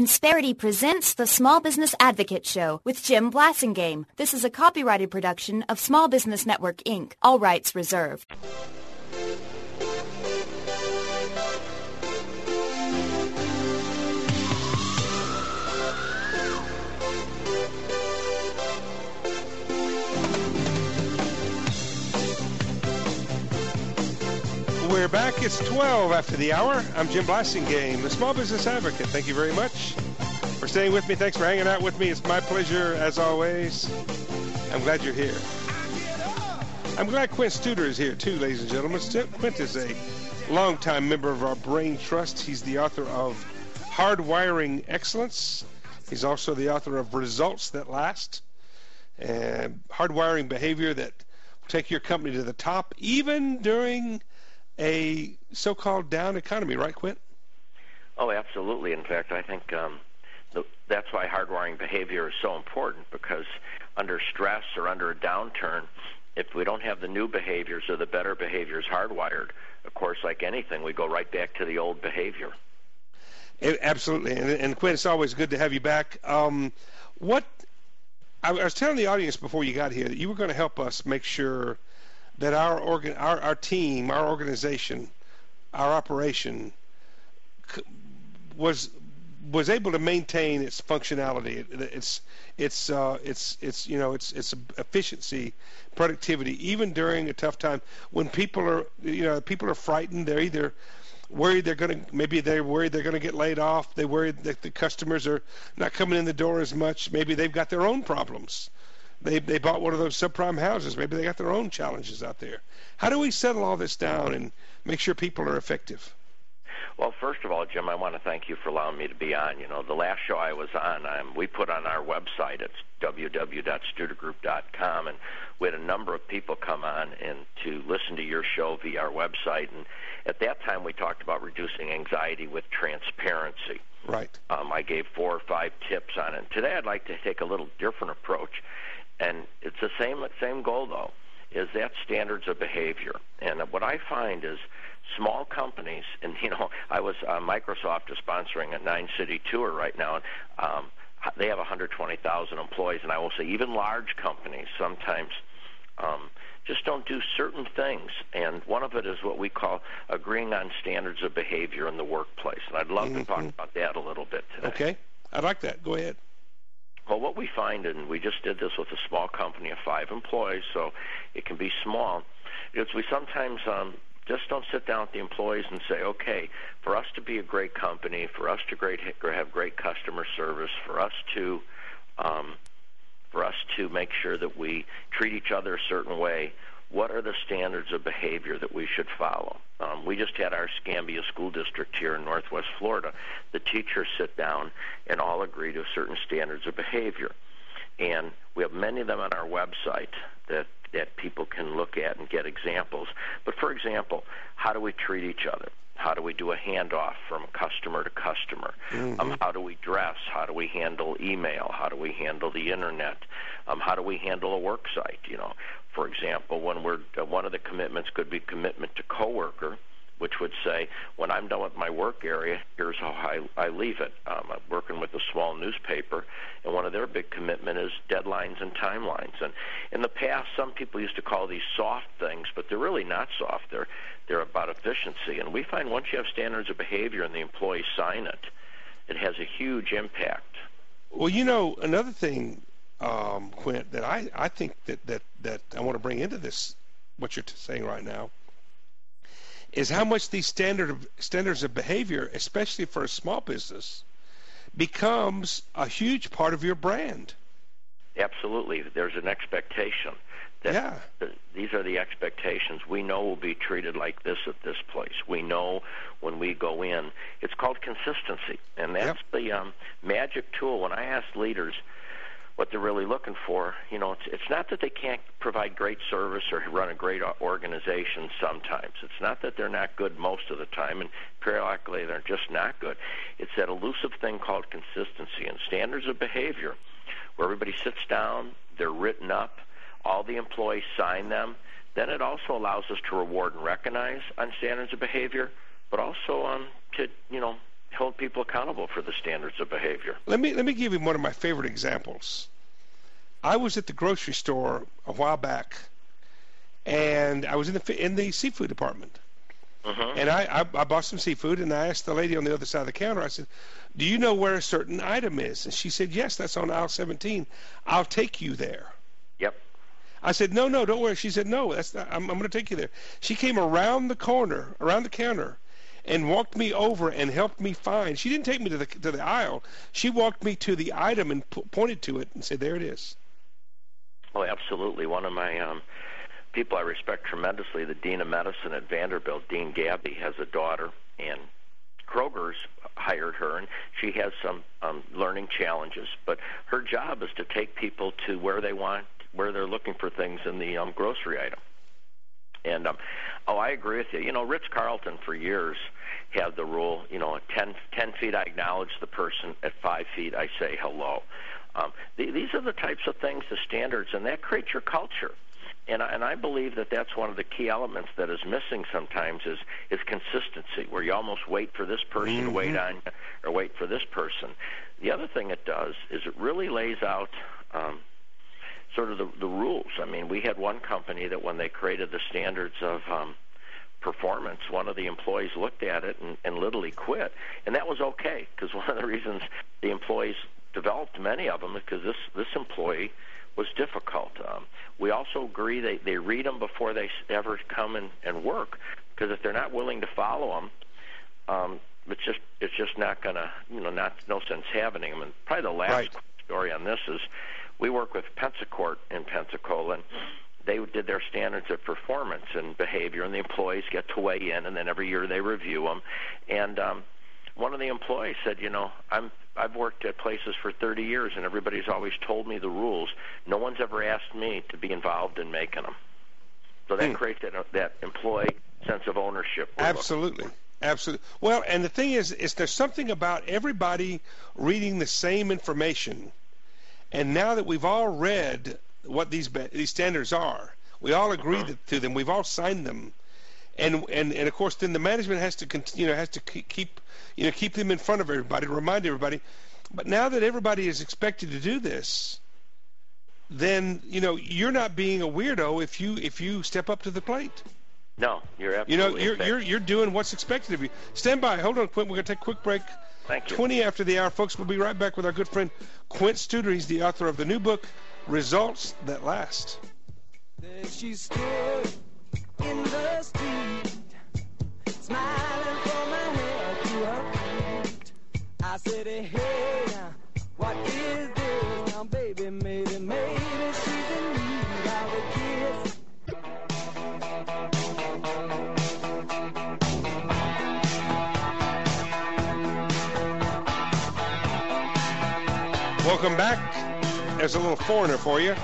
Insperity presents the Small Business Advocate Show with Jim Blasingame. This is a copyrighted production of Small Business Network, Inc. All rights reserved. We're back. It's 12 after the hour. I'm Jim Blasingame, the Small Business Advocate. Thank you very much for staying with me. Thanks for hanging out with me. It's my pleasure, as always. I'm glad you're here. I'm glad Quint Studer is here, too, ladies and gentlemen. Quint is a longtime member of our Brain Trust. He's the author of Hardwiring Excellence. He's also the author of Results That Last, and hardwiring behavior that will take your company to the top, even during a so-called down economy, right, Quint? Oh, absolutely. In fact, I think that's why hardwiring behavior is so important, because under stress or under a downturn, if we don't have the new behaviors or the better behaviors hardwired, of course, like anything, we go right back to the old behavior. Absolutely. And Quint, it's always good to have you back. I was telling the audience before you got here that you were going to help us make sure that our team, our organization, our operation was able to maintain its functionality, its efficiency, productivity, even during a tough time when people are frightened. They're either worried they're worried they're going to get laid off. They're worried that the customers are not coming in the door as much. Maybe they've got their own problems. They bought one of those subprime houses. Maybe they got their own challenges out there. How do we settle all this down and make sure people are effective? Well, first of all, Jim, I want to thank you for allowing me to be on. The last show I was on, we put on our website. It's www.studergroup.com, and we had a number of people come on and to listen to your show via our website. And at that time, we talked about reducing anxiety with transparency. Right. I gave 4 or 5 tips on it. Today, I'd like to take a little different approach. And it's the same goal, though, is that standards of behavior. And what I find is small companies, and, I was Microsoft is sponsoring a 9-city tour right now, and they have 120,000 employees. And I will say even large companies sometimes just don't do certain things. And one of it is what we call agreeing on standards of behavior in the workplace. And I'd love to talk about that a little bit today. Okay. I'd like that. Go ahead. Well, what we find, and we just did this with a small company of 5 employees, so it can be small, is we sometimes just don't sit down with the employees and say, okay, for us to be a great company, for us to have great customer service, for us to make sure that we treat each other a certain way, what are the standards of behavior that we should follow? We just had our Scambia School District here in Northwest Florida. The teachers sit down and all agree to certain standards of behavior. And we have many of them on our website that people can look at and get examples. But, for example, how do we treat each other? How do we do a handoff from customer to customer? How do we dress? How do we handle email? How do we handle the Internet? How do we handle a work site? For example, when one of the commitments could be commitment to coworker, which would say, when I'm done with my work area, here's how I leave it. I'm working with a small newspaper, and one of their big commitment is deadlines and timelines. And in the past, some people used to call these soft things, but they're really not soft. They're about efficiency. And we find once you have standards of behavior and the employees sign it, it has a huge impact. Well, another thing, Quint, that I think that I want to bring into this, what you're saying right now, is how much these standards of behavior, especially for a small business, becomes a huge part of your brand. Absolutely. There's an expectation. These are the expectations. We know we'll be treated like this at this place. We know when we go in. It's called consistency, and that's the magic tool. When I ask leaders what they're really looking for, it's not that they can't provide great service or run a great organization sometimes. It's not that they're not good most of the time, and periodically they're just not good. It's that elusive thing called consistency and standards of behavior, where everybody sits down, they're written up, all the employees sign them. Then it also allows us to reward and recognize on standards of behavior, but also to hold people accountable for the standards of behavior. Let me give you one of my favorite examples. I was at the grocery store a while back, and I was in the seafood department. And I bought some seafood, and I asked the lady on the other side of the counter, I said, do you know where a certain item is? And she said, yes, that's on aisle 17. I'll take you there. Yep. I said, no, don't worry. She said, no, that's not, I'm going to take you there. She came around the counter, and walked me over and helped me find. She didn't take me to the aisle. She walked me to the item and pointed to it and said, there it is. Oh, absolutely. One of my people I respect tremendously, the Dean of Medicine at Vanderbilt, Dean Gabby, has a daughter, and Kroger's hired her, and she has some learning challenges, but her job is to take people to where they're looking for things in the grocery item. And, I agree with you. You know, Ritz-Carlton for years had the rule, at 10 feet I acknowledge the person, at 5 feet I say hello. These are the types of things, the standards, and that creates your culture. And I believe that that's one of the key elements that is missing sometimes is consistency, where you almost wait for this person to wait on you or wait for this person. The other thing it does is it really lays out sort of the rules. I mean, we had one company that when they created the standards of performance, one of the employees looked at it and literally quit. And that was okay, because one of the reasons the employees developed, many of them, because this employee was difficult. We also agree they read them before they ever come and work, because if they're not willing to follow them, it's just not going to, no sense having them. And probably the last story on this is we work with Pensacourt in Pensacola, and they did their standards of performance and behavior, and the employees get to weigh in, and then every year they review them. And one of the employees said, I've worked at places for 30 years, and everybody's always told me the rules. No one's ever asked me to be involved in making them. So that creates that employee sense of ownership. Absolutely. Absolutely. Well, and the thing is there's something about everybody reading the same information, and now that we've all read what these standards are, we all agree to them, we've all signed them, and of course then the management has to continue, has to keep them in front of everybody, remind everybody. But now that everybody is expected to do this, then you're not being a weirdo if you step up to the plate. No, you're absolutely. You're doing what's expected of you. Stand by. Hold on, Quint. We're going to take a quick break. Thank you. 20 after the hour, folks. We'll be right back with our good friend Quint Studer. He's the author of the new book, Results That Last. There she stood in the street, smiling from her head to her feet. I said, hey, what is this? Now, baby, maybe she's in need of a kiss. Welcome back. There's a little foreigner for you.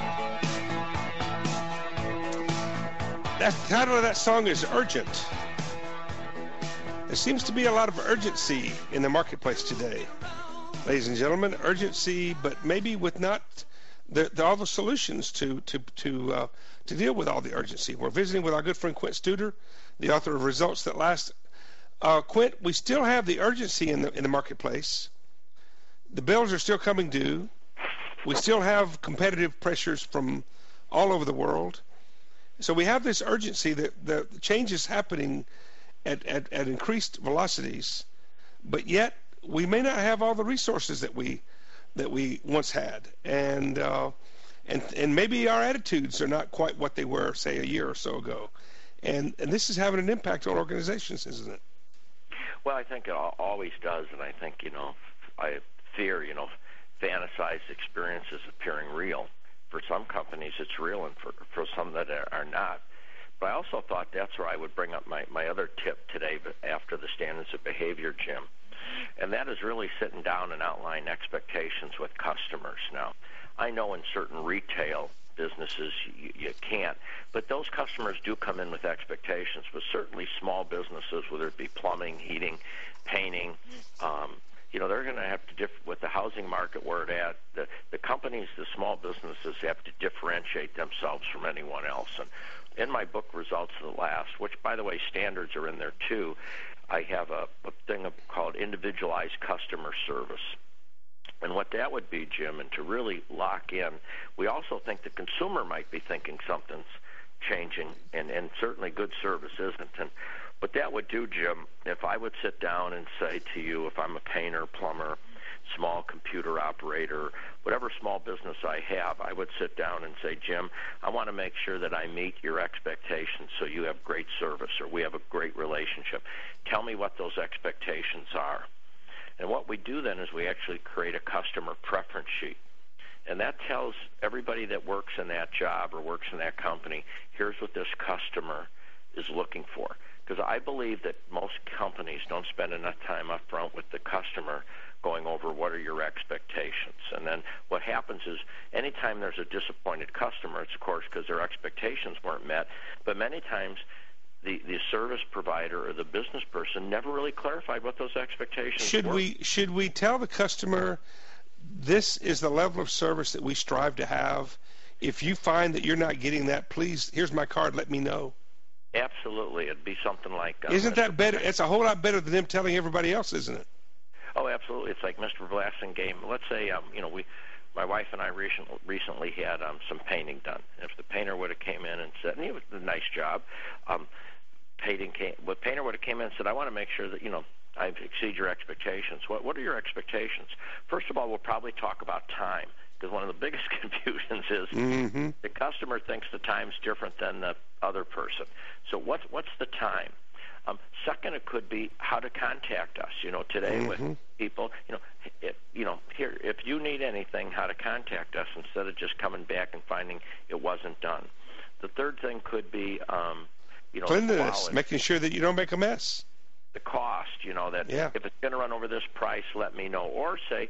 The title of that song is Urgent. There seems to be a lot of urgency in the marketplace today. Ladies and gentlemen, urgency, but maybe with not all the solutions to deal with all the urgency. We're visiting with our good friend Quint Studer, the author of Results That Last. Quint, we still have the urgency in the marketplace. The bills are still coming due. We still have competitive pressures from all over the world. So we have this urgency that the change is happening at increased velocities, but yet we may not have all the resources that we once had, and maybe our attitudes are not quite what they were, say, a year or so ago, and this is having an impact on organizations, isn't it? Well, I think it always does, and I think I fear fantasized experiences appearing real. For some companies, it's real, and for some that are not. But I also thought that's where I would bring up my other tip today, but after the standards of behavior, Jim. And that is really sitting down and outlining expectations with customers. Now, I know in certain retail businesses you can't, but those customers do come in with expectations. But certainly small businesses, whether it be plumbing, heating, painting, they're going to have to with the housing market where it's at. The companies, the small businesses, have to differentiate themselves from anyone else. And in my book, Results of the Last, which, by the way, standards are in there too, I have a thing called individualized customer service. And what that would be, Jim, and to really lock in, we also think the consumer might be thinking something's changing, and certainly good service isn't. And what that would do, Jim, if I would sit down and say to you, if I'm a painter, plumber, small computer operator, whatever small business I have, I would sit down and say, Jim, I want to make sure that I meet your expectations so you have great service or we have a great relationship. Tell me what those expectations are. And what we do then is we actually create a customer preference sheet. And that tells everybody that works in that job or works in that company, here's what this customer is looking for. Because I believe that most companies don't spend enough time up front with the customer going over what are your expectations. And then what happens is anytime there's a disappointed customer, it's of course because their expectations weren't met. But many times the service provider or the business person never really clarified what those expectations were. Should we tell the customer, this is the level of service that we strive to have? If you find that you're not getting that, please, here's my card, let me know. Absolutely. It'd be something like... Isn't that better? It's a whole lot better than them telling everybody else, isn't it? Oh, absolutely. It's like Mr. Blasingame. Let's say, my wife and I recently had some painting done. If the painter would have came in and said, and it was a nice job, the painter would have came in and said, I want to make sure that, I exceed your expectations. What are your expectations? First of all, we'll probably talk about time, because one of the biggest confusions is the customer thinks the time's different than the other person. So what's the time? Second, it could be how to contact us. Today with people, if you need anything, how to contact us instead of just coming back and finding it wasn't done. The third thing could be, cleanliness, making sure that you don't make a mess. The cost, if it's going to run over this price, let me know. Or say,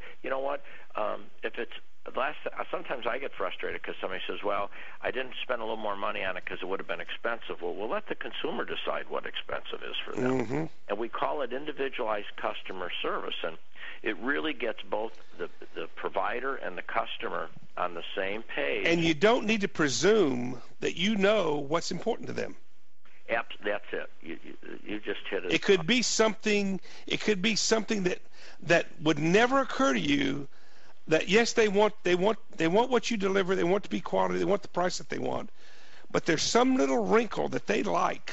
if it's sometimes I get frustrated because somebody says, well, I didn't spend a little more money on it because it would have been expensive. Well, we'll let the consumer decide what expensive is for them. And we call it individualized customer service. And it really gets both the provider and the customer on the same page. And you don't need to presume that you know what's important to them. That's it. You just hit it. It could be something. It could be something that would never occur to you. That yes, they want what you deliver. They want to be quality. They want the price that they want. But there's some little wrinkle that they like,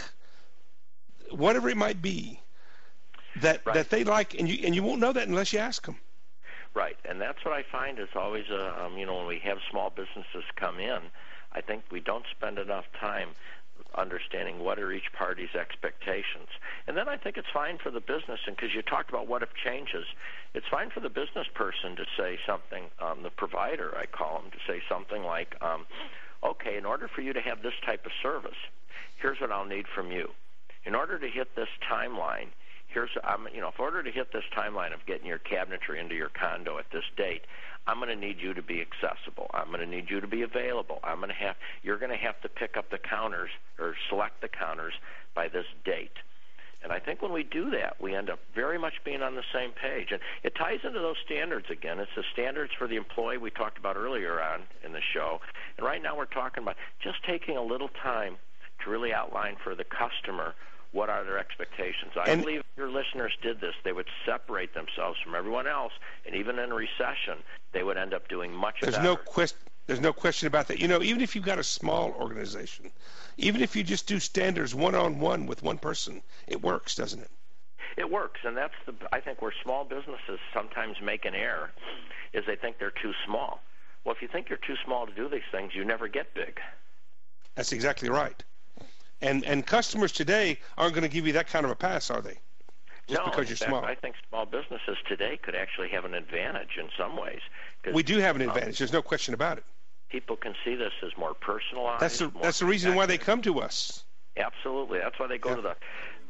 whatever it might be, that they like, and you won't know that unless you ask them. Right, and that's what I find is always when we have small businesses come in, I think we don't spend enough time understanding what are each party's expectations. And then I think it's fine for the business, and because you talked about what if changes, it's fine for the business person to say something, the provider, I call them, to say something like, okay, in order for you to have this type of service, here's what I'll need from you. In order to hit this timeline, in order to hit this timeline of getting your cabinetry into your condo at this date, I'm going to need you to be accessible. I'm going to need you to be available. You're going to have to pick up the counters or select the counters by this date. And I think when we do that, we end up very much being on the same page. And it ties into those standards again. It's the standards for the employee we talked about earlier on in the show. And right now we're talking about just taking a little time to really outline for the customer what are their expectations. I believe if your listeners did this, they would separate themselves from everyone else, and even in a recession, they would end up doing much better. There's no question about that. Even if you've got a small organization, even if you just do standards one-on-one with one person, it works, doesn't it? It works, and that's I think where small businesses sometimes make an error is they think they're too small. Well, if you think you're too small to do these things, you never get big. That's exactly right. And customers today aren't going to give you that kind of a pass, are they? Just because you're small. I think small businesses today could actually have an advantage in some ways. We do have an advantage. There's no question about it. People can see this as more personalized. That's the reason why they come to us. Absolutely. That's why they go to the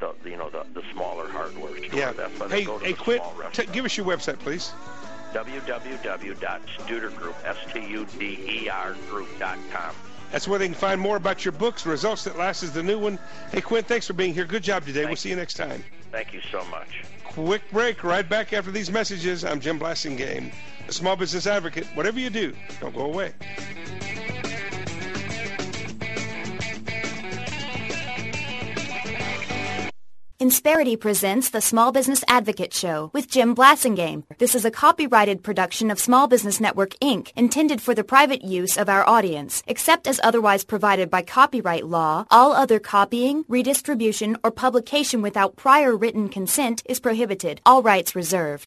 smaller hardware store. Yeah. That's why they go to the Quint, small restaurant. give us your website, please. www.studergroup, STUDER group.com. That's where they can find more about your books. Results That Last is the new one. Hey, Quint, thanks for being here. Good job today. We'll see you next time. Thank you so much. quick break right back after these messages. I'm Jim Blasingame, a small business advocate. Whatever you do, don't go away. Insperity presents the Small Business Advocate Show with Jim Blasingame. This is a copyrighted production of Small Business Network, Inc., intended for the private use of our audience. Except as otherwise provided by copyright law, all other copying, redistribution, or publication without prior written consent is prohibited. All rights reserved.